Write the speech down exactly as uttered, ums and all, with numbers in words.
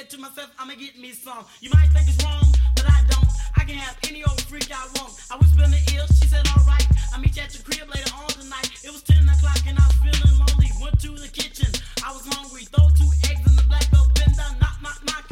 said to myself, I'ma get me some. You might think it's wrong, but I don't. I can have any old freak I want. I whispered in the ear, she said alright. I meet you at the crib later on tonight. It was ten o'clock and I was feeling lonely. Went to the kitchen, I was hungry. Throw two eggs in the black belt bender. Knock, knock, knock.